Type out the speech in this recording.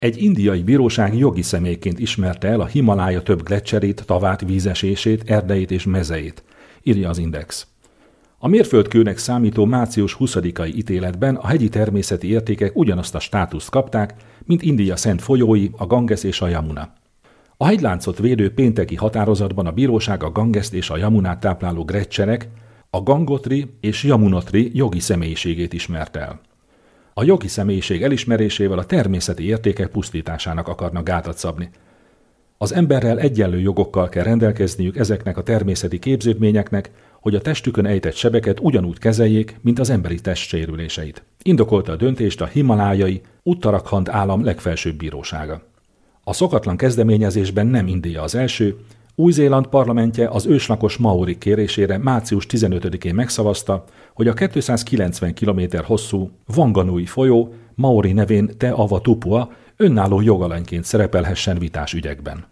Egy indiai bíróság jogi személyként ismerte el a Himalája több gleccserét, tavát, vízesését, erdeit és mezeit, írja az Index. A mérföldkőnek számító március 20-ai ítéletben a hegyi természeti értékek ugyanazt a státuszt kapták, mint India szent folyói, a Ganges és a Yamuna. A hegyláncot védő pénteki határozatban a bíróság a Gangeszt és a Yamunát tápláló gleccserek, a Gangotri és Yamunotri jogi személyiségét ismerte el. A jogi személyiség elismerésével a természeti értékek pusztításának akarnak gátat szabni. Az emberrel egyenlő jogokkal kell rendelkezniük ezeknek a természeti képződményeknek, hogy a testükön ejtett sebeket ugyanúgy kezeljék, mint az emberi test sérüléseit. Indokolta a döntést a himalájai Uttarakhand állam legfelsőbb bírósága. A szokatlan kezdeményezésben nem India az első, Új-Zéland parlamentje az őslakos maorik kérésére március 15-én megszavazta, hogy a 290 km hosszú Wanganui folyó Maori nevén Te Ava Tupua önálló jogalanyként szerepelhessen vitás ügyekben.